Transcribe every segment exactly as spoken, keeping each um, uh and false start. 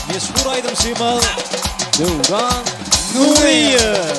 Mesut Aydın Şimal, Devran Nuriye.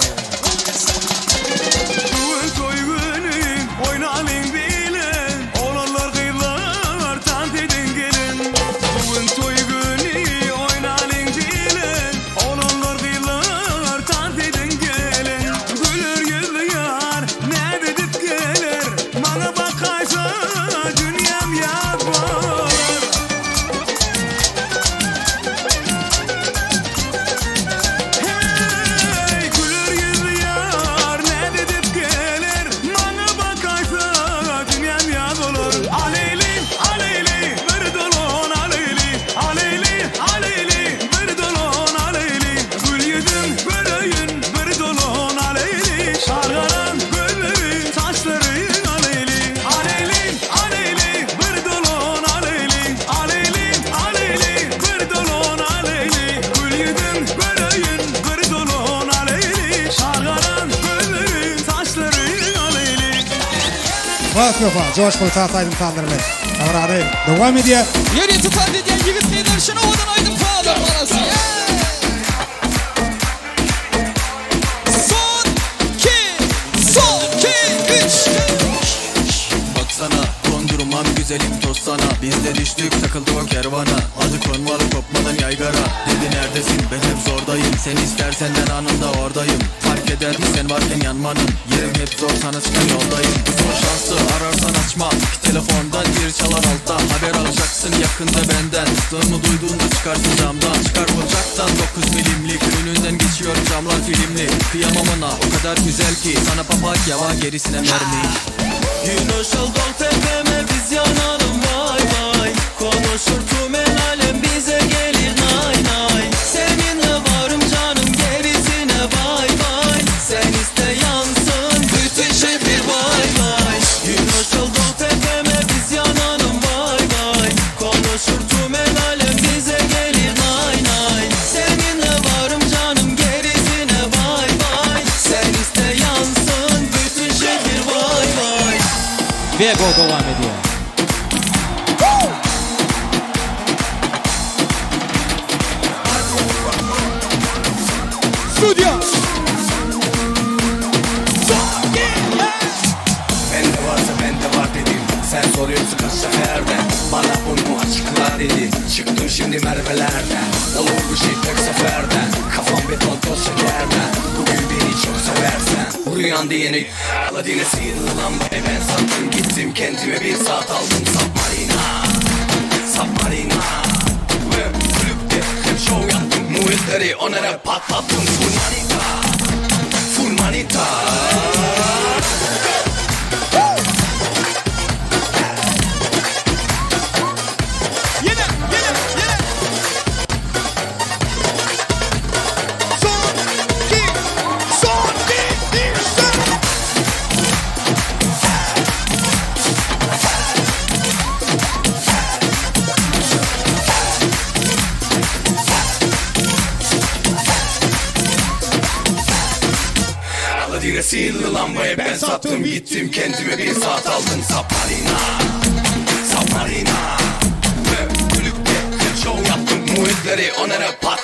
Mikrofon coşkulu Tahtaydım kandırmayın. Kavrarayım. Devam ediyor. Yeri tutan dediğin yigitliğidir. Şunu odan Aydın Fağlar arası. Son iki, son iki, üç. Baksana kondurmam güzelim toz sana. Biz de düştük takıldık o kervana. Adı konmalı kopmadan yaygara. Dedi neredesin ben hep zordayım. Sen istersen ben anında oradayım. Fark eder mi sen varken yanmanın. Yerim hep zor sana çıkan yoldayım. Son şansı ararsan açma. Telefondan bir çalar altta. Haber alacaksın yakında benden. Sığımı duyduğunda çıkarsın camdan. Çıkar ocaktan dokuz milimlik. Önünden geçiyor camlar filmli. Kıyamam ona o kadar güzel ki. Sana papatya var gerisine mermi. Gün ışıl dol tepeme biz yanalım vay vay. Konuşur tüm el alem bize gelir nay nay. Seninle varım canım gerisine vay vay. Sen iste yansın bütün şehir vay vay. Gün ışıl dol tepeme biz yanalım vay vay. Konuşur tüm el alem bize gelir nay nay. Seninle varım canım gerisine vay vay. Sen iste yansın bütün şehir vay vay. Vego devam ediyor. Stüdyo. Bende varsa bende var dedim. Sen soruyorsun kaç seferde. Bana bunu açıkla dedi. Çıktım şimdi mervelerden. Olur bu şey tek seferden. Kafam beton toz şekerden. Bugün beni çok seversen. Rüyan diyeni Aladine sihirli lambayı ben sattım. Gittim kendime bir saat aldım. Submarina Submarina ve kulüpte hep show yaptım. Muhitleri onlara patlattım. Full manita Full manita. Sihirli lambayı ben sattım. Gittim kendime bir saat aldım. Submarina Submarina ve kulüpte hep show yaptım. Muhitleri onlara pat